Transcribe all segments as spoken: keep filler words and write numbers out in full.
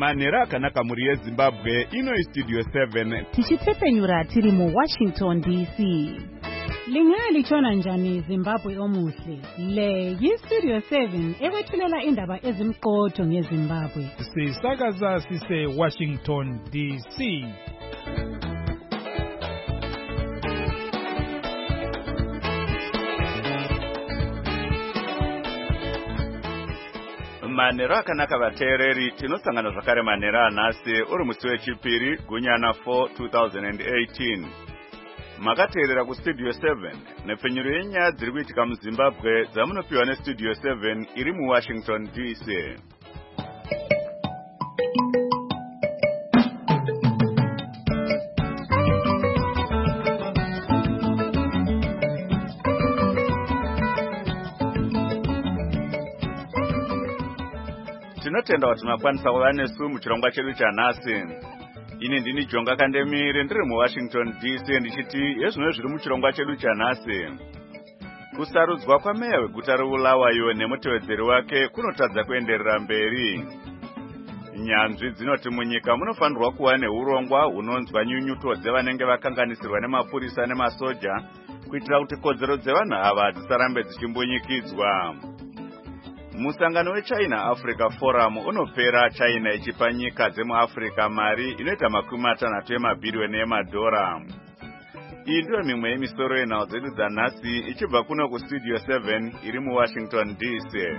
Manera akanaka muri yeZimbabwe ino istudio seven. Tichitepenyura tiri mu Washington D C. Lingali chona njani Zimbabwe omuhle. Le yistudio seven ekwethulela indaba ezimqotho ngeZimbabwe. Sisakaza sise Washington D C. Manera akanaka vateereri tinosangana zvakare manera anhasi uri musi wechipiri gunyana four twenty eighteen. Makateerera kustudio seven nepfenyuro yenyaya dziri kuitika muZimbabwe dzamunopiwa nestudio seven iri muWashington D C. Tinotenda kuti makwanisa kuva nesu muchirongwa chedu chanhasi. Ini ndini Jonga Kandemire ndiri muWashington D C ndichiti yezvino zviri muchirongwa chedu chanhasi. Kusarudzwa kwameya weguta reBulawayo nemutevedzeri wake kunotadza kuenderera mberi. Nyanzvi dzinoti munyika munofanirwa kuva neurongwa hunonzwa nyunyuto dzevanenge vakanganisirwa nemapurisa nemasoja kuitira kuti kodzero dzevanhu ava dzisarambe dzichimbunyikidzwa. Musangano weChina Africa Forum unopera China ichipa nyika dzemuAfrica mari inoita makumi matanhatu emabhiriyoni emadhora. Iyi ndiyo mimwe yemisoro yenhau dzedu dzanhasi ichibva kuno kustudio seven iri muWashington D C.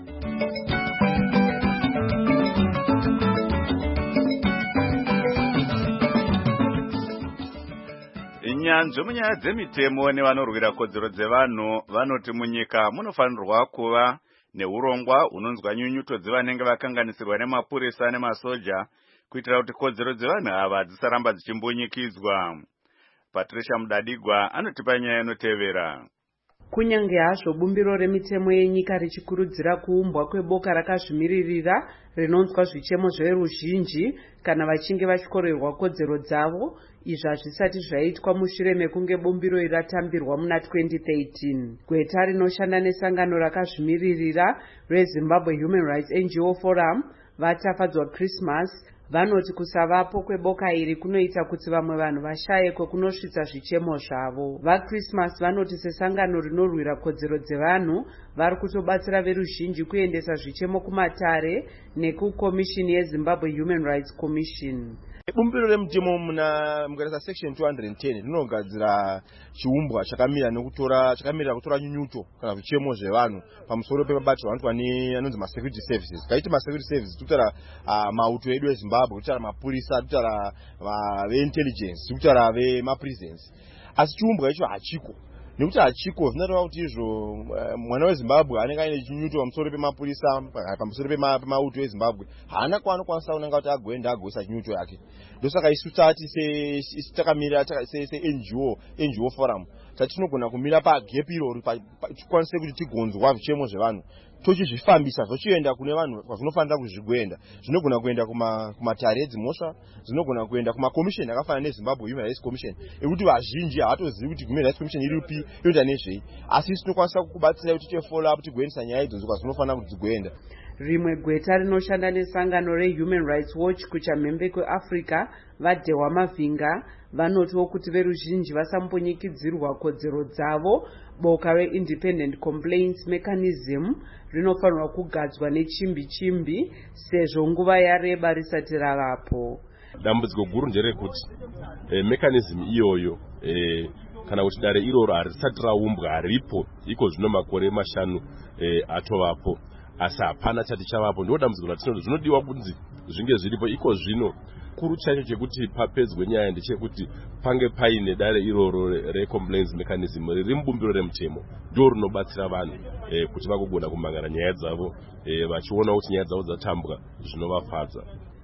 Nyanzvi munyaya dzemitemo nevanorwira kodzero dzevanhu vanoti munyika munofanirwa kuva neurongwa hunonzwa nyunyuto dzevanenge vakanganisirwa nemapurisa nemasoja kuitira kuti kodzero dzevanhu ava dzisaramba dzichimbunyikidzwa. Patricia Mudadigwa anotipa nyaya inotevera. Kunyange hazvo bumbiro remitemo yenyika richikurudzira kuumbwa kweboka rakazvimiririra rinonzwa zvichemo zveruzhinji kana vachinge vachikorerwa kodzero dzavo, izvo hazvisati zvaitwa mushure mekunge bumbiro iratambirwa muna twenty thirteen. Gweta rinoshanda nesangano rakazvimiririra reZimbabwe Human Rights N G O Forum vatafadzwa Christmas vanoti kusavapo kweboka iri kunoita kuti vamwe vanhu vashaye kwekunosvitsa zvichemo zvavo. VaChristmas vanoti sesangano rinorwira kodzero dzevanhu vari kutobatsira veruzhinji kuendesa zvichemo kumatare nekukomishini yeZimbabwe Human Rights Commission. Bumbiro remutemo muna mukarasa section two hundred ten rinogadzira chiumbwa chakamira nekutora chakamira kutora nyunyuto kana zvichemo zvevanhu pamusoro pemabato anoitwa neanonzi masecurity services. Kaiti masecurity services tutara uh, mauto edu eZimbabwe, tutara mapurisa, tutara veintelligence, tutara vemaprisons. Asi chiumbwa icho hachiko. Nekuti hachiko zvinoreva kuti izvo mwana weZimbabwe anenge aine chinyuto pamusoro pemapurisa pamusoro pemauto eZimbabwe haana kwaanokwanisa kunanga kuti agoenda agoisa chinyuto yake. Ndosaka isu tati se takamira se N G O N G O Forum tatinogona kumira pagap iroro tikwanise kuti tigonzwa zvichemo zvevanhu tochizvifambisa zvochienda kune vanhu zvinofanira kuzvigwenda. Zvinogona kuenda kuma kumatare edzimhosva, zvinogona kuenda kumakomisheni akafanana neZimbabwe Human Rights Commission ekuti vazhinji havatozivi kuti Human Rights Commission iri upi inoita nezvei, asi tinokwanisa kukubatsira kuti tiche follow up tigoendesa nyaya idzodzo kwazvinofanira kuti dzigoenda. Rimwe gweta rinoshanda nesangano reHuman Rights Watch kuchamhembe kweAfrica vaDhewa Mavhinga vanotiwo kuti veruzhinji vasambonyikidzirwa kodzero dzavo. Boka reIndependent Complaints Mechanism rinofanirwa kugadzwa nechimbi chimbi sezvo nguva yareba risati ravapo. Dambudziko guru nderekuti e, mechanism iyoyo e, kana kuti dare iroro harisati raumbwa haripo iko zvino makore mashanu e, atovapo. Asi hapana chati chavapo. Ndo dambudziko ratinoda zvinodiwa kunzi zvinge zviripo iko zvino. Kuru chacho chekuti papedzwe nyaya ndechekuti pange paine dare iroro recomplaints mechanism riri mubumbiro remutemo ndo rinobatsira vanhu e, kuti vagogona kumangana nyaya dzavo e, vachiona kuti nyaya dzavo dzatambwa zvinovafadza.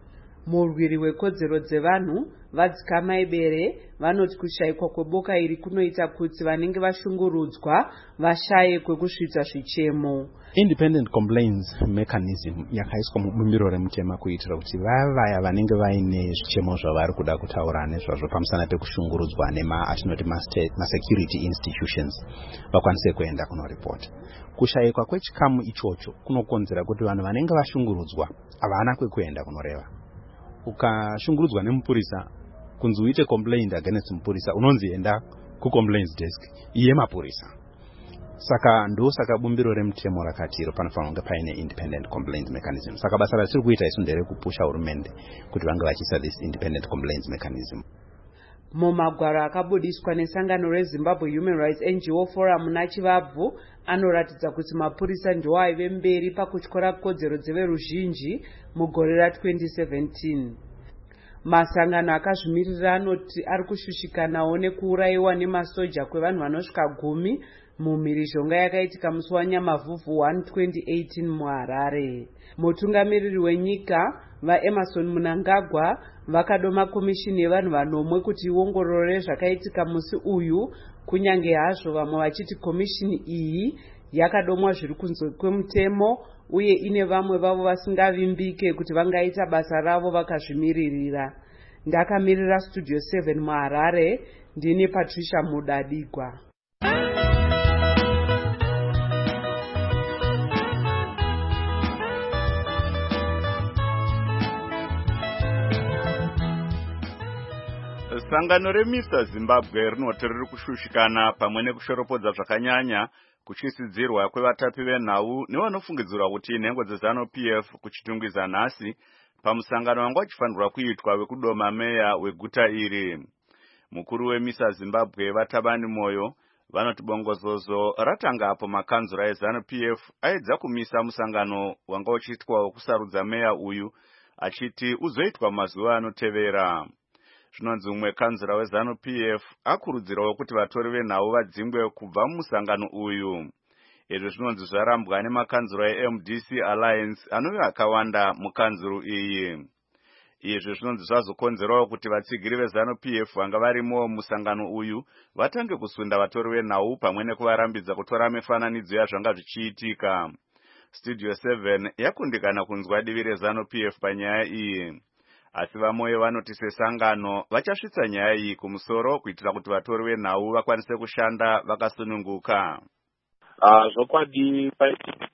Murwiri wekodzero dzevanhu Vadzikama Ibere vanoti kushayikwa kweboka iri kunoita kuti vanenge vashungurudzwa vashaye kwekusvitsa zvichemo. Independent Complaints Mechanism yakaiswa mubumbiro remutemo kuitira kuti vaya vanenge vaine zvichemo zvavari kuda kutaura nezvazvo pamusana pekushungurudzwa nema atinoti ma security institutions vakwanise kuenda kunoripota. Kushayikwa kwechikamu ichocho kunokonzera kuti vanhu vanenge vashungurudzwa havana kwekuenda kunoreva. ukashungurudzwa nemupurisa kunzi uite complaint against mupurisa unonzi enda kucomplaints desk iye mapurisa. Saka ndo saka bumbiro remutemo rakatiro panofanira kunge paine independent complaints mechanism. Saka basa ratiri kuita isu ndere kupusha hurumende kuti vange vachiisa this independent complaints mechanism. Mumagwaro akabudiswa nesangano reZimbabwe Human Rights N G O Forum naChivabvu anoratidza kuti mapurisa ndiwo aive mberi pakutyora kodzero dzeveruzhinji mugore ra-twenty seventeen. Masangano akazvimirira anoti ari kushushikanawo nekuurayiwa nemasoja kwevanhu vanosvika gumi mumhirizhonga yakaitika musi waNyamavhuvhu one twenty eighteen muHarare. Mutungamiriri wenyika vaEmerson Mnangagwa vakadoma komishini yevanhu vanomwe kuti iongorore zvakaitika musi uyu, kunyange hazvo vamwe vachiti komishini iyi yakadomwa zviri kunze kwemutemo uye ine vamwe vavo vasingavimbike kuti vangaita basa ravo vakazvimiririra. Ndakamirira Studio seven muHarare, ndini Patricia Mudadigwa. Sangano reMister Zimbabwe rinoti riri kushushikana pamwe nekushoropodza zvakanyanya kuchisidzirwa kwevatapi venhau nevanofungidzirwa kuti nhengo dzeZanu P F kuchitungwiza nhasi pamusangano wanga uchifanirwa kuitwa wekudoma meya weguta iri. Mukuru weMister Zimbabwe Vatabani Moyo vanoti bongozozo ratanga apo makanzura eZanu P F aedza kumisa musangano wanga uchiitwa wekusarudza meya uyu achiti uzoitwa mazuva anotevera. Zvinonzi umwe kanzura weZanu P F akurudzirawo kuti vatori venhau vadzingwe kubva mumusangano uyu. Izvi zvinonzi zvarambwa nemakanzura eM D C Alliance anove akawanda mukanzuru iyi. Izvi zvinonzi zvazokonzerawo kuti vatsigiri veZanu P F vanga varimo musangano uyu vatange kusunda vatori venhau pamwe nekuvarambidza kutora mifananidzo yazvanga zvichiitika. Studio seven yakundikana kunzwa divi reZanu P F panyaya iyi. Asi vamoyo vanoti sesangano vachasvitsa nyaya iyi kumusoro kuitira kuti vatori venhau vakwanise kushanda vakasununguka. Ah, zvokwadi paitika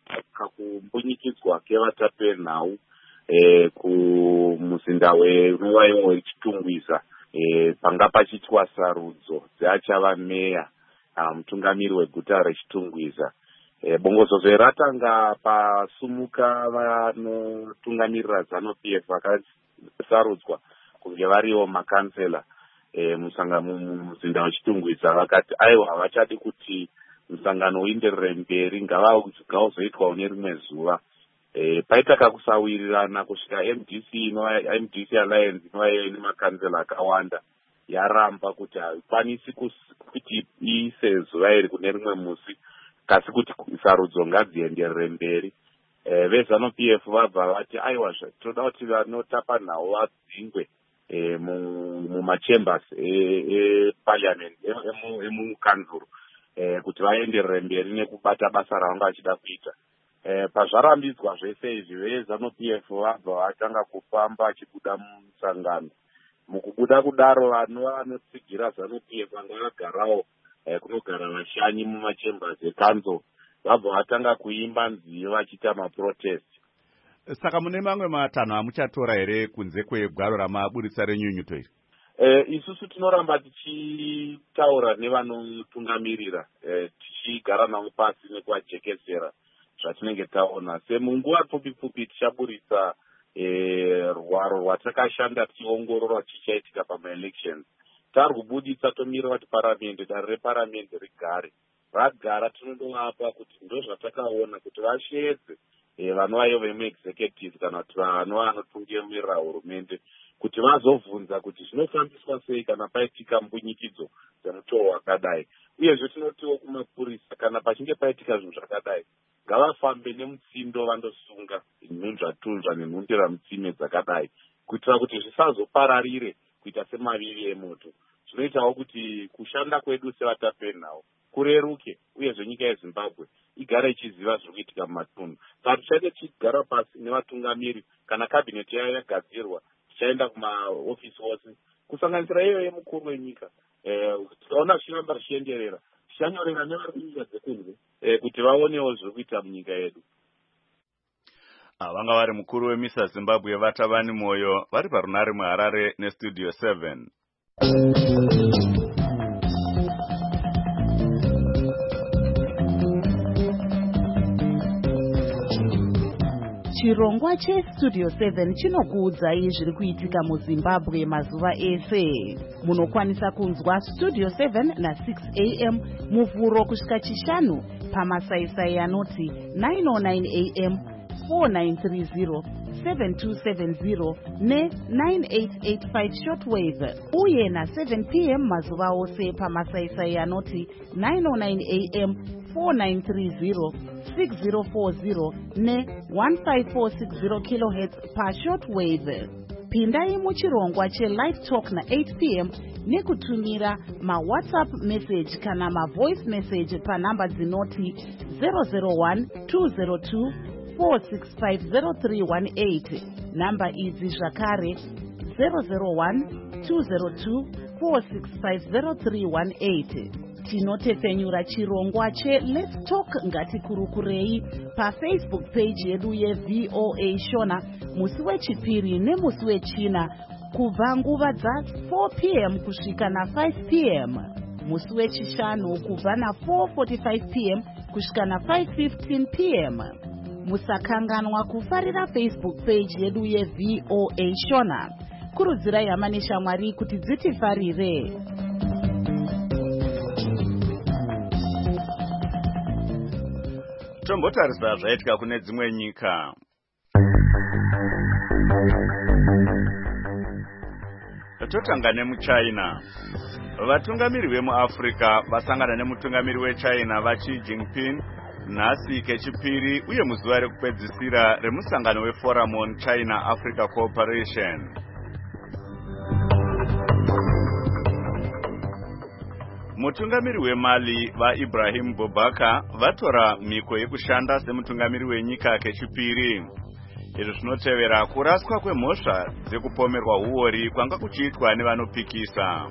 kumbunyikidzwa kevatapi venhau eh kumuzinda wenova wechitungwiza eh panga pachitwa sarudzo dzeachava meya mutungamiri weguta rechitungwiza. E, bongozozo ratanga pasumuka vanotungamirira ZANU P F vakasarudzwa kunge variwo makansela e, musangano muzinda wechitungwiza vakati aiwa havachadi kuti musangano uenderere mberi ngavazoitwawo nerimwe zuva. E, paita kakusawirirana kusvika M D C inova M D C Alliance inova nemakansela akawanda yaramba kuti haikwanisi kuti iise zuva iri kune rimwe musi kasi kuti sarudzo ngadzienderere mberi. E, veZanu P F vabva vati aiwa toda kuti vanotapa nhau vadzingwe e, mumachambers eparliament emukanzuru e, kuti vaenderere mberi nekubata basa ravanga vachida kuita. E, pazvarambidzwa zvese izvi veZanu P F vabva vatanga kufamba vachibuda musangano. Mukubuda kudaro vanova vanotsigira ZANU P F vanga vagarawo kunogara vashanyi mumachambers ekanzo vabva vatanga kuimba nziyo vachiita maprotest. Saka mune mamwe matanho amuchatora here kunze kwegwaro ramaburitsa renyunyuto iri? E, isusu tinoramba tichitaura nevanotungamirira e, tichigara navo pasi nekuvajekesera zvatinenge taona. Semunguva pfupi pfupi tichaburitsa e, rwaro rwatakashanda tichiongorora chichaitika pamaelections. Tari kubuditsa tomira kuti paramende dare reparamende rigare ragara tinondovapa kuti ndo zvatakaona kuti vashedze e, vanova vemuexecutive kana kuti vanova vanotungamirira hurumende kuti vazobvunza kuti zvinofambiswa sei kana paitika mbunyikidzo dzemutoo wakadai. Uyezve tinotiwo kumapurisa kana pachinge paitika zvinhu zvakadai ngavafambe nemutsindo vandosunga nhunzvatunzva nenhundira mutsime dzakadai kuitira kuti zvisazopararire kuita semavivi emoto. Zvinoitawo kuti kushanda kwedu sevatapi venhau kureruke uyezve nyika yeZimbabwe igare ichiziva zviri kuitika mumatunhu. Saka tichaite tichigara pasi nevatungamiri kana kabineti yayo yagadzirwa tichaenda kumaofisi ose kusanganisira iyo yemukuru wenyika. Eh, tikaona zvichiramba zvichienderera tichanyorera nevari kunyika dzekunze eh, kuti vaonewo zviri kuita munyika yedu. vanga vari mukuru wemisa Zimbabwe Vatavani Moyo vari parunare muHarare nestudio seven. Chirongwa chestudio seven chinokuudzai zviri kuitika muZimbabwe mazuva ese. Munokwanisa kunzwa studio seven na six a m muvhuro kusvika chishanu pamasaisai anoti nine oh nine a m, four nine three zero, seven two seven zero ne nine eight eight five shortwave, uye na seven p m mazuva ose pamasaisai anoti nine oh nine a m, four nine three zero, six zero four zero ne one five four six zero kilohertz pa shortwave. Pindai muchirongwa che-live talk na eight p m nekutumira ma-WhatsApp message kana ma-voice message pa namba dzinoti zero zero one two zero two four six five zero three one eight. Namba idzi zvakare zero zero one two zero two four six five zero three one eight. Tinotepfenyura chirongwa che-Let's Talk Ngatikurukurei pa-Facebook page yedu ye-V O A Shona musi wechipiri nemusi wechina kubva nguva dza four p m kusvika na five p m, musi wechishanu kubva na four forty-five p m kusvika na five fifteen p m. Musakanganwa kufarira Facebook page yedu ye-V O A Shona. Kurudzirai hama neshamwari kuti dzitifarire. Tombotarisa zvaitika kune dzimwe nyika. Totanga nemuChina. Vatungamiri vemuAfrica vasangana nemutungamiri weChina vaXi Jinping nhasi kechipiri uye muzuva rekupedzisira remusangano weForum on China Africa Cooperation. Mutungamiri weMali vaIbrahim Boubacar vatora miko yekushanda semutungamiri wenyika kechipiri. Izvo zvinotevera kuraswa kwemhosva dzekupomerwa huori kwanga kuchiitwa nevanopikisa.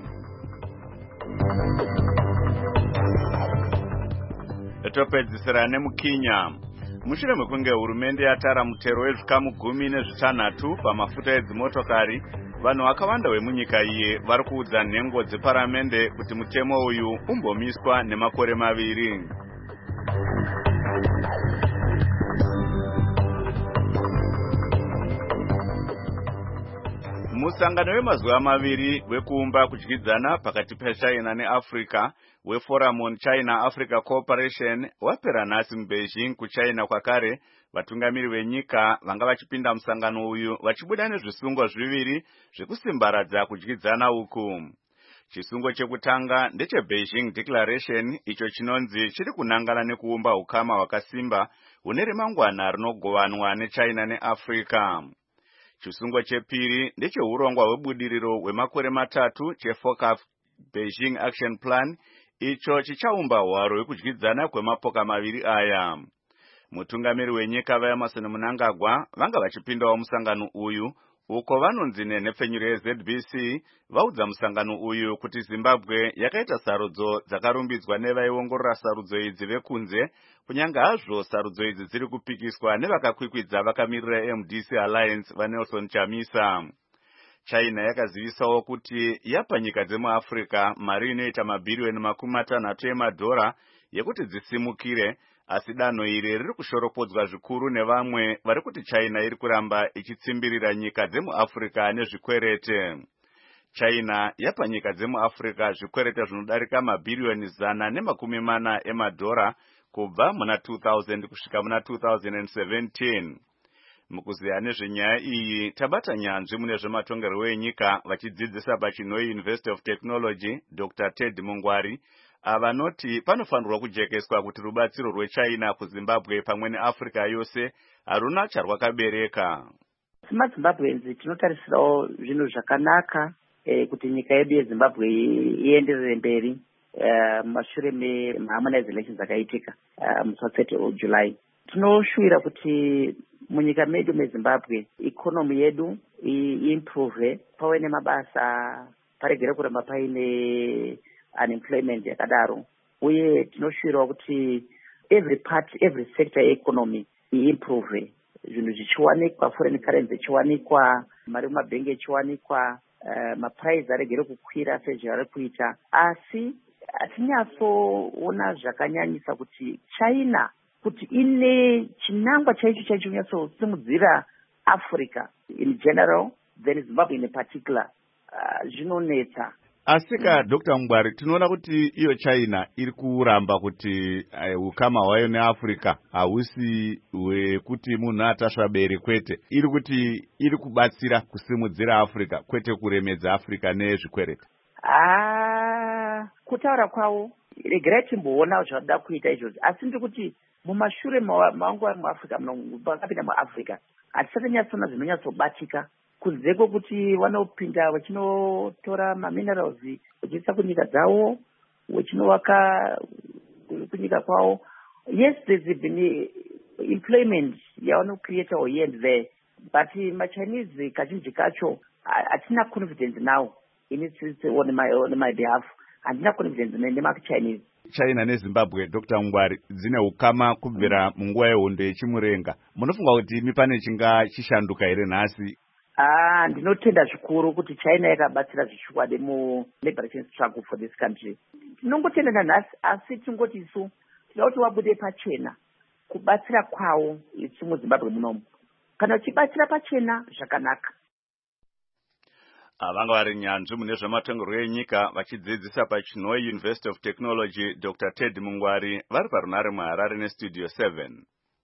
Topedzisira nemuKenya. Mushure mekunge hurumende yatara mutero wezvikamu gumi nezvitanhatu pamafuta edzimotokari, vanhu vakawanda vemunyika iye vari kuudza nhengo dzeparamende kuti mutemo uyu umbomiswa nemakore maviri. Musangano wemazuva maviri wekuumba kudyidzana pakati peChina neAfrica weForum on China Africa Cooperation wapera nhasi muBeijing kuChina kwakare. Vatungamiri venyika vanga vachipinda musangano uyu vachibuda nezvisungo zviviri zvekusimbaradza kudyidzana uku. Chisungo chekutanga ndecheBeijing Declaration, icho chinonzi chiri kunangana nekuumba ukama hwakasimba hune remangwana rinogovanwa neChina neAfrica. Chisungo chepiri ndechehurongwa hwebudiriro hwemakore matatu cheFOCAF Beijing Action Plan, icho chichaumba hwaro hwekudyidzana kwemapoka maviri aya. Mutungamiri wenyika vaEmerson Mnangagwa vanga vachipindawo musangano uyu, uko vanonzi nenhepfenyuro yeZ B C vaudza musangano uyu kuti Zimbabwe yakaita sarudzo dzakarumbidzwa nevaiongorora sarudzo idzi vekunze, kunyange hazvo sarudzo idzi dziri kupikiswa nevakakwikwidza vakamirira M D C Alliance vaNelson Chamisa. China yakazivisawo kuti yapa nyika dzemuAfrica mari inoita mabhiriyoni makumi matanhatu emadhora yekuti dzisimukire, asi danho iri riri kushoropodzwa zvikuru nevamwe vari kuti China iri kuramba ichitsimbirira nyika dzemuAfrica nezvikwerete. China yapa nyika dzemuAfrica zvikwerete zvinodarika mabhiriyoni zana nemakumi mana emadhora kubva muna two thousand kusvika muna two thousand seventeen. Mukuziya nezvenyaya iyi tabata nyanzvi mune zvematongerwo enyika vachidzidzisa paChinoi University of Technology Doctor Ted Mungwari avanoti panofanirwa kujekeswa kuti rubatsiro rweChina kuZimbabwe pamwe neAfrica yose haruna charwakabereka. SemaZimbabweans tinotarisirawo zvinhu zvakanaka eh, kuti nyika yedu yeZimbabwe ienderere mberi mumashure meharmonize elections akaitika musi wa thirty July. Tinoshuvira kuti munyika medu meZimbabwe ikonomi yedu iimprove, pave nemabasa, paregere kuramba paine unemployment yakadaro, uye tinoshuvira kuti every part, every sector yeeconomy iimprove. zvinhu zvichiwanikwa, foreign currency ichiwanikwa, mari mumabhengi ichiwanikwa, uh, mapuraizi aregere kukwira sezvari kuita. Asi hatinyatsoona zvakanyanyisa kuti China kuti ine chinangwa chaicho chaicho kunyatsosimudzira Africa in general, then Zimbabwe in particular, uh, zvinonetsa. Asika Doctor Mungwari, tinoona kuti iyo China iri kuramba kuti uh, ukama hwayo neAfrica hausi hwekuti munhu atasvabere, kwete. Iri kuti iri kubatsira kusimudzira Africa, kwete kuremedza Africa nezvikwereti. Ah, kutaura kwavo regerai timboona zvavada kuita izvozvo, asi ndiri kuti mumashure mangu ari muAfrica, vakapinda muAfrica hatisati nyatsoona zvinonyatsobatika, kunze kwekuti vanopinda vachinotora maminerals vachiisa kunyika dzavo, vachinovaka kunyika kwavo. Yes, there's been employment yavanocreata here and there, but machinese kazhinji kacho hatina confidence now in its on my, on my behalf. Handina confidence nemachinese. China neZimbabwe, Doctor Mungwari, dzine ukama kubvira munguva yehondo yechimurenga. Munofunga kuti imi pane chinga chishanduka here nhasi? Ah, ndinotenda zvikuru kuti China yakabatsira zvishukwade mu liberation struggle for this country. Tinongotenda nhasi, asi tingoti isu tinoda kuti wabude pachena kubatsira kwawo isu muZimbabwe munomu. Kana uchibatsira pachena zvakanaka. Vanga vari nyanzvi mune zvematongerwo enyika vachidzidzisa paChinoi University of Technology, Doctor Ted Mungwari, vari parunare muHarare neStudio seven.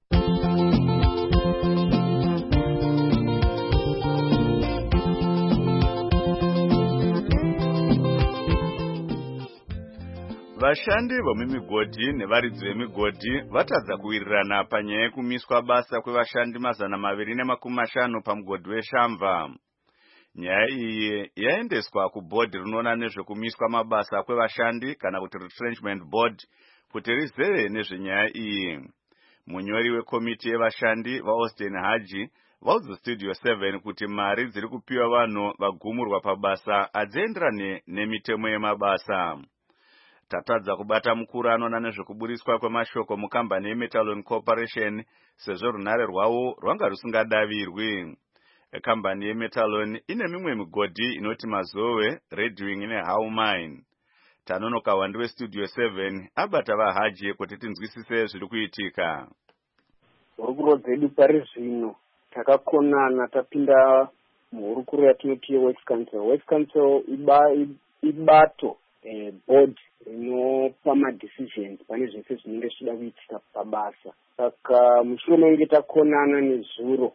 Vashandi vemimigodhi nevaridzi vemigodhi vatadza kuwirirana panyaya yekumiswa basa kwevashandi mazana maviri nemakumi mashanu pamugodhi weShamva. Nyaya iyi yaendeswa kubhodhi rinoona nezvekumiswa mabasa kwevashandi kana kuti retrenchment board kuti rizere nezvenyaya iyi. Munyori wekomiti yevashandi vaAustin Haji vaudza Studio seven kuti mari dziri kupiwa vanhu vagumurwa pabasa hadzienderane nemitemo yemabasa. Tatadza kubata mukuru anoona nezvekuburiswa kwemashoko mukambani yeMetalon Corporation sezvo runare rwavo rwanga rusingadavirwi. Kambani yeMetalon ine mimwe migodhi inoti Mazowe, Redwing neHow Mine. Tanonoka wandi weStudio seven abata vaHaji kuti tinzwisise zviri kuitika. Hurukuro dzedu pari zvino takakonana tapinda muhurukuro yatinoti West Council. West Council iba, ibato eh, board rinopa madecisions pane zvese zvinenge zvichida kuitika pabasa. Saka mushure menge takonana nezuro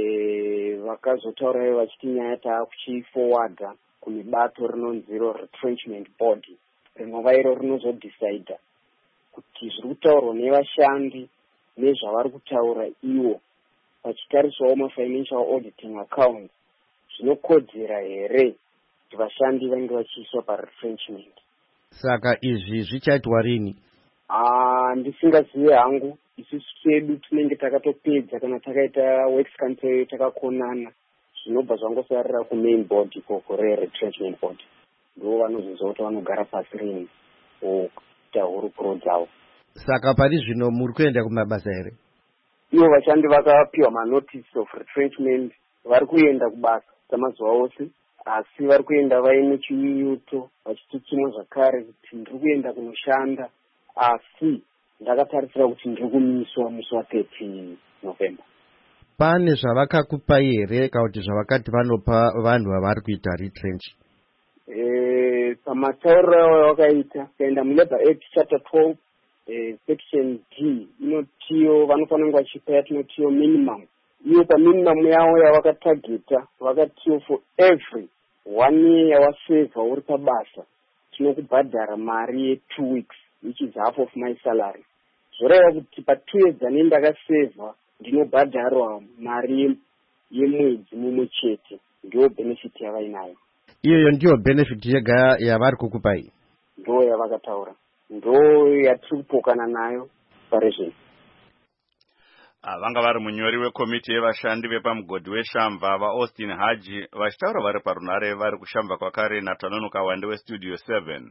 eh, vakazotaura vachiti nyaya taakuchiforwarda kumibato rinonziro retrenchment board rinova iro rinozodecida kuti zviri kutaurwa nevashandi nezvavari kutaura ivo vachitariswawo mafinancial auditing accounts zvinokodzera here kuti vashandi vanenge vachiiswa paretrenchment. Saka izvi zvichaitwa rini? Ah, ndisingazive hangu. Isusu chedu tinenge takatopedza kana takaita Works Council takakonana zvinobva zvangosarira kumain board ikoko retrenchment board. Ndo vanozviziva kuti vanogara pasi rini okuita hurukuro dzavo. Saka pari zvino muri kuenda kumabasa here? Ivo vashandi vakapiwa manotice of retrenchment vari kuenda kubasa samazuva ose, asi vari kuenda vaine chiyuto vachitutsumwa zvakare kuti ndiri kuenda kunoshanda, asi ndakatarisira kuti ndiri kumiswa musi wa-thirteen November. Pane zvavakakupai here kana kuti zvavakati vanopa vanhu vavari kuita retrench? Eh, pamatauriro avakaita kaenda muLabour Act chapter twelve eh, section D inotiyo vanofanira kunge vachipa yatinotiyo minimum. Iyo paminimum yavo yavakatageta vakatiyo for every one year yawasevha uri pabasa tinokubhadhara mari ye-two weeks which is half of my salary. Zvoreva kuti pa-two years ane ndakasevha ndinobhadharwa mari yemwedzi mumwe chete. Ndiyo benefit yavainayo. Iyoyo ndiyo benefit yega yavari kukupai? Ndo yavakataura, ndo yatiri kupokana nayo pari zvino. Vanga vari munyori wekomiti yevashandi vepamugodhi weShamva vaAustin Haji vachitaura vari parunare vari kuShamva kwakare naTanonoka wandi weStudio seven.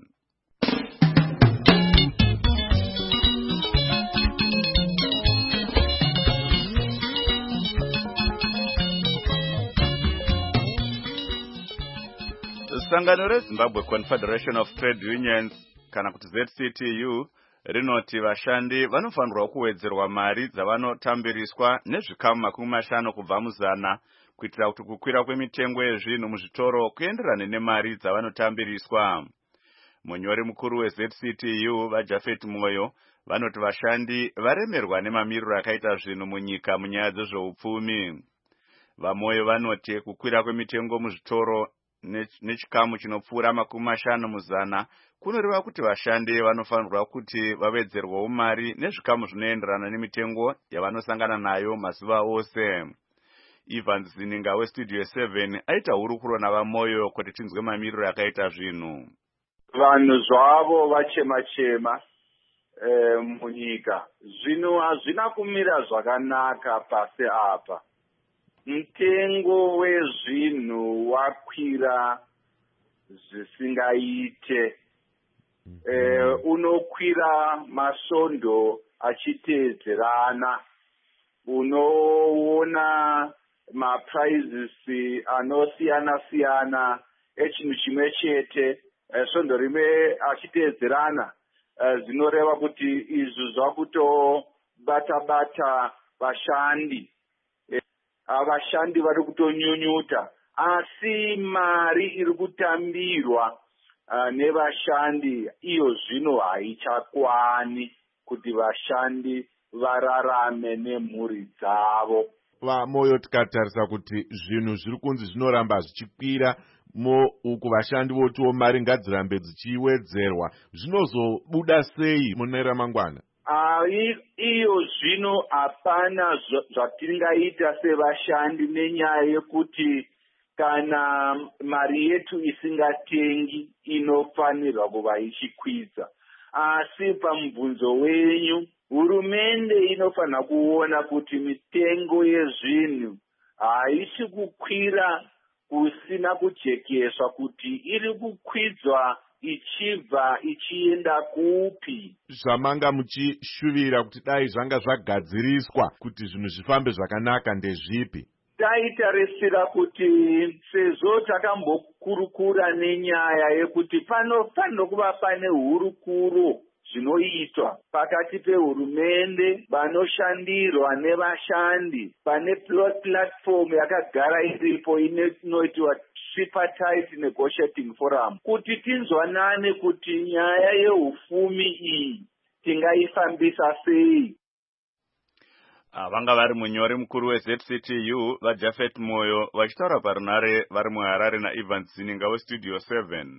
sangano reZimbabwe Confederation of Trade Unions kana kuti Z C T U rinoti vashandi vanofanirwa kuwedzerwa mari dzavanotambiriswa nezvikamu makumi mashanu kubva muzana kuitira kuti kukwira kwemitengo yezvinhu muzvitoro kuenderane nemari dzavanotambiriswa. Munyori mukuru weZ C T U vaJafet Moyo vanoti vashandi varemerwa nemamiriro akaita zvinhu munyika munyaya dzezveupfumi. Vamoyo vanoti kukwira kwemitengo muzvitoro nechikamu chinopfuura makumi mashanu muzana kunoreva kuti vashandi vanofanirwa kuti vawedzerwewo mari nezvikamu zvinoenderana nemitengo yavanosangana nayo mazuva ose. Evans Zininga weStudio seven aita hurukuro navamoyo kuti tinzwe mamiriro akaita zvinhu. Vanhu zvavo vachema-chema e, munyika zvino hazvina kumira zvakanaka pasi apa. Mtengo wezvinhu wakwira zvisingaite. E, unokwira masvondo achiteedzerana. Unoona maprizes anosiyana-siyana echinhu chimwe chete. Svondo rimwe achiteedzerana. Zvinoreva kuti izvi zvakutobata-bata vashandi. Vashandi vari kutonyunyuta, asi mari iri kutambirwa uh, nevashandi iyo zvino haichakwani kuti vashandi vararame nemhuri dzavo. Vamoyo tikatarisa kuti zvinhu zviri kunzi zvinoramba zvichikwira mo uku vashandi votiwo mari ngadzirambe dzichiwedzerwa, zvinozobuda sei mune ramangwana? Uh, iyo zvino hapana zvatingaita sevashandi nenyaya yekuti kana mari yetu isingatengi inofanirwa kuva ichikwidza. Asi pamubvunzo wenyu, hurumende inofanira kuona kuti mitengo yezvinhu haisi kukwira kusina kujekeswa kuti iri kukwidzwa ichibva ichienda kupi. Zvamanga muchishuvira kuti dai zvanga zvagadziriswa kuti zvinhu zvifambe zvakanaka ndezvipi? Taitarisira kuti sezvo takambokurukura nenyaya yekuti panofanira kuva pane hurukuro zvinoitwa pakati pehurumende, vanoshandirwa nevashandi, pane platform yakagara iripo inoitwa tripartite negotiating forum, kuti tinzwanane kuti nyaya yehufumi iyi tingaifambisa sei. Vanga vari munyori mukuru weZ C T U vaJafet Moyo vachitaura parunare vari muHarare naEvans Zininga weStudio seven.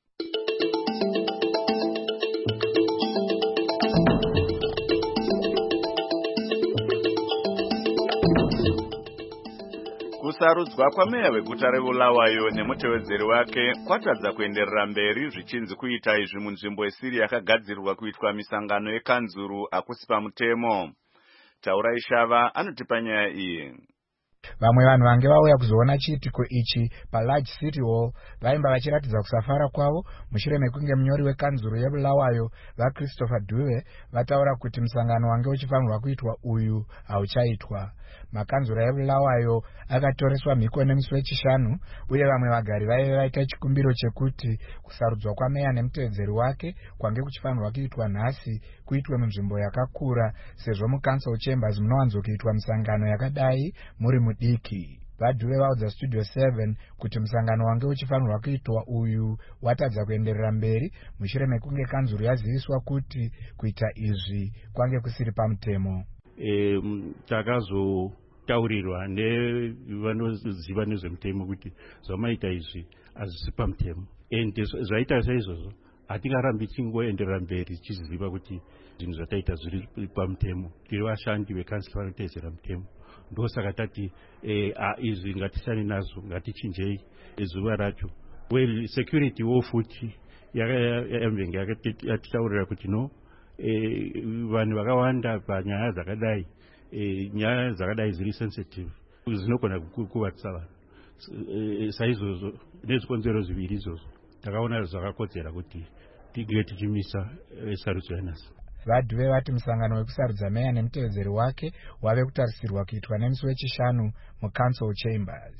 Kusarudzwa kwameya weguta reBulawayo nemutevedzeri wake kwatadza kuenderera mberi zvichinzi kuita izvi munzvimbo isiri yakagadzirirwa kuitwa misangano yekanzuru akusi pamutemo. Taura Ishava anotipa nyaya iyi. Vamwe vanhu vange vauya kuzoona chiitiko ichi paLarge City Hall vaimba vachiratidza kusafara kwavo mushure mekunge munyori wekanzuro yeBulawayo vaChristopher Duve vataura kuti musangano wange uchifanirwa kuitwa uyu hauchaitwa. Makanzura eBulawayo akatoreswa mhiko nemusi wechishanu, uye vamwe vagari vaive vaita chikumbiro chekuti kusarudzwa kwameya nemutevedzeri wake kwange kuchifanirwa kuitwa nhasi kuitwe munzvimbo yakakura, sezvo muCouncil Chambers munowanzokuitwa misangano yakadai muri mudiki. Vadhuve vaudza Studio seven kuti musangano wange uchifanirwa kuitwa uyu watadza kuenderera mberi mushure mekunge kanzuro yaziviswa kuti kuita izvi kwange kusiri pamutemo. E, takazotaurirwa nevanoziva nezvemutemo kuti zvamaita izvi hazvisi pamutemo, ende zvaita saizvozvo hatingarambi tingoenderera mberi tichiziva kuti zvinhu zvataita zviri pamutemo. Tiri vashandi vekansila vanoteedzera mutemo, ndosaka tati e, izvi ngatisane nazvo, ngatichinjei zuva racho. Well, security wo futi yamvenge yakatitaurira kuti no E, vanhu vakawanda panyaya dzakadai, e, nyaya dzakadai ziri sensitive zinogona kukuvatsa vanhu. E, saizvozvo nezvikonzero zviviri izvozvo takaona zvakakodzera kuti tige tichimisa e, sarudzo yanhasi. Vadhuve vati musangano wekusarudza meya nemutevedzeri wake wave kutarisirwa kuitwa nemusi wechishanu muCouncil Chambers.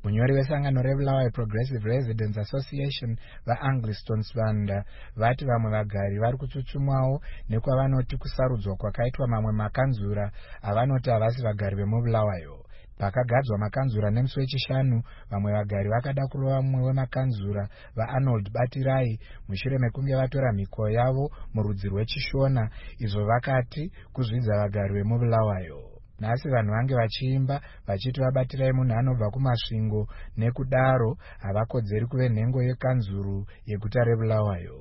munyori wesangano reBulawayo Progressive Residents Association vaAngliston Svanda vati vamwe vagari vari kutsutsumwawo nekwavanoti kusarudzwa kwakaitwa mamwe makanzura avanoti havasi vagari vemuBulawayo. Pakagadzwa makanzura nemusi wechishanu, vamwe vagari vakada kurova mumwe wemakanzura vaArnold Batirai mushure mekunge vatora mhiko yavo murudzi rwechishona, izvo vakati kuzvidza vagari vemuBulawayo. Nhasi vanhu vange vachiimba vachiti vabatirai munhu anobva kumasvingo, nekudaro havakodzeri kuve nhengo yekanzuru yeguta reBulawayo.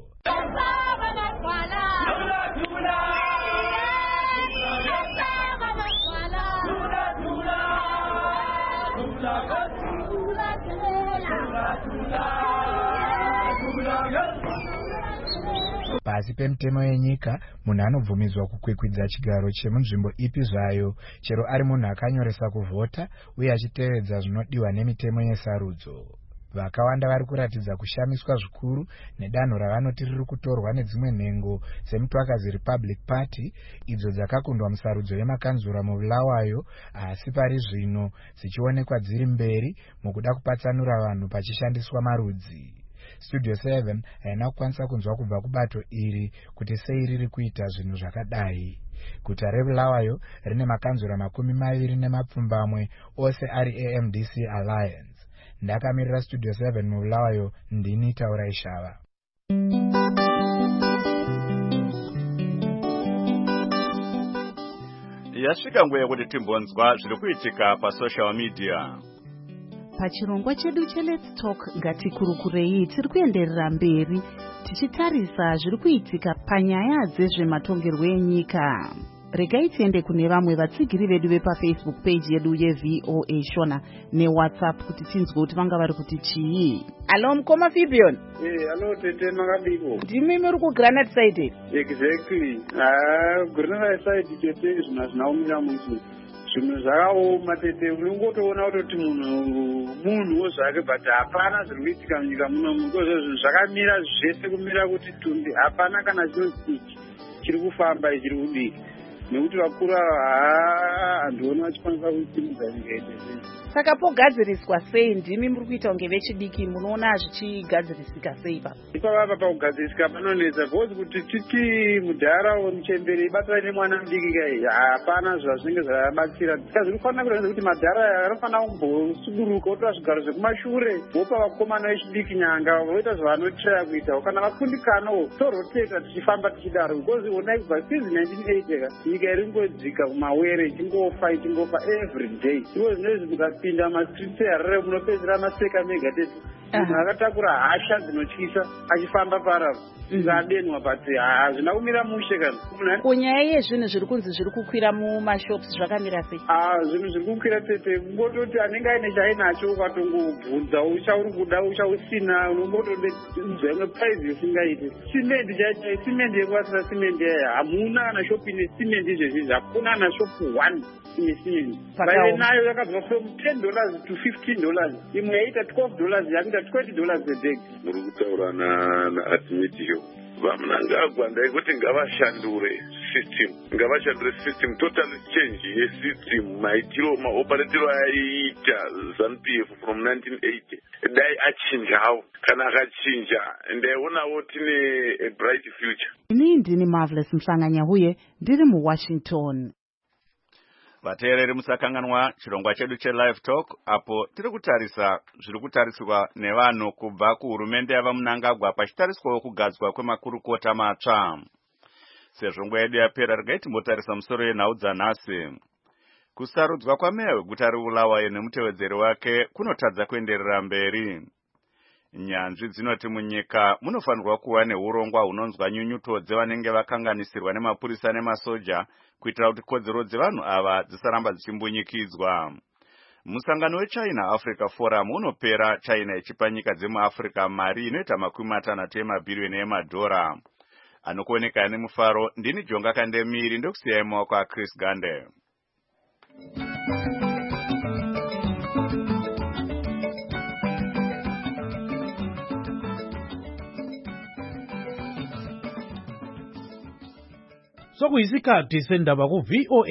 Pasi pemutemo yenyika, munhu anobvumidzwa kukwikwidza chigaro chemunzvimbo ipi zvayo, chero ari munhu akanyoresa kuvhota uye achitevedza zvinodiwa nemitemo yesarudzo. Vakawanda vari kuratidza kushamiswa zvikuru nedanho ravanoti riri kutorwa nedzimwe nhengo semutwakazi Republic Party idzo dzakakundwa musarudzo yemakanzura muBulawayo, asi pari zvino dzichionekwa dziri mberi mukuda kupatsanura vanhu pachishandiswa marudzi. Studio seven haina kukwanisa kunzwa kubva kubato iri kuti sei riri kuita zvinhu zvakadai. Guta reBulawayo rine makanzura makumi maviri nemapfumbamwe, ose ari A M D C Alliance. Ndakamirira Studio seven muBulawayo, ndini Taurai Shava. Yasvika nguva yekuti timbonzwa zviri kuitika pasocial media. Pachirongwa chedu cheLet's Talk ngatikurukurei tiri kuenderera mberi tichitarisa zviri kuitika panyaya dzezvematongerwo enyika. Regai tiende kune vamwe vatsigiri vedu vepafacebook page yedu yeV O A Shona neWhatsApp kuti tinzwe kuti vanga vari kuti chii. Alo mukoma Fibion. Eh, alo tete makabiko. Ndimi muri kuGranite side. Exactly. Ah, Granite side tete zvina zvinaumira musi. Zvinhu zvakaoma tete, unongotoona kuti munhu munhu zvake but hapana zviri kuitika munyika muno. Zvinhu zvakamira zvese kumira kuti tumbi, hapana kana chinonzi chiri kufamba chiri kudii. Nekuti vakura handiona vachikwanisa kusimudza nyika yedu. Saka pogadziriswa sei? Ndimi muri kuita kunge vechidiki, munoona zvichigadzirisika sei papa? Ipapa pakugadzirisika panonetsa because kuti titi mudhara wemuchembere ibatana nemwana mudiki kai hapana zvazvinenge zvavabatsira. Saka zviri kufanira kuratidza kuti madhara anofanira kumbosuduruka otora zvigaro zvekumashure vopa vakomana vechidiki nyanga voita zvavanotraya kuita. Kana vakundikanawo toroteta tichifamba tichidaro because onai kubva since nineteen eighty nyika iri kungodzika kumawere ichingofa ichingofa every day. Iwo zvinezvi mukapinda mastreets eHarare munopedzera maseka mega tete. Munhu akatakura hasha dzinotyisa achifamba parapa zvadenwa pati hazvina kumira mushe kana. Kunyaya yezvinhu zviri kunzi zviri kukwira mumashops zvakamira sei? Zvinhu zviri kukwira tete, ungototi anenge aine chainacho ukatongobvunza uchauri kuda uchausina unongotodza imwe price yosingaite. Simendi chaicho, simendi yekuvatira simendi yaya hamuna kana shopi nesimendi izvezvi, hakuna kana shopu one ine simendi. Vaive nayo yakabva from ten dollars to fifteen dollars, imwe yaita twelve dollars yakuita twenty dollars a bag. Muri kutaura naArtemidio vamunangagwa ndaikuti ngavashandure system, ngavashandure system, total change yesystem, maitiro maoperatiro aiita ZANU-P F from nineteen eighty dai achinjawo. Kana akachinja ndaionawo tine a bright future. Ini ndini Marvelous Msanganyahuye ndiri muWashington. Vateereri musakanganwa chirongwa chedu cheLive Talk apo tiri kutarisa zviri kutariswa nevanhu kubva kuhurumende yavamunangagwa pachitariswawo kugadzwa kwemakurukota matsva. Sezvo nguva yedu yapera regai timbotarisa musoro yenhau dzanhasi. Kusarudzwa kwameya weguta reBulawayo nemutevedzeri wake kunotadza kuenderera mberi. Nyanzvi dzinoti munyika munofanirwa kuva neurongwa hunonzwa nyunyuto dzevanenge vakanganisirwa nemapurisa nemasoja kuitira kuti kodzero dzevanhu ava dzisaramba dzichimbunyikidzwa. Musangano weChina Africa Forum unopera China ichipa nyika dzemuAfrica mari inoita makumi matanhatu emabhirioni emadhora. Anokuoneka nemufaro, ndini Jonga Kandemiri ndokusiyai mumaoko aChris Gande. Sokuyisikhathi sendaba ku-V O A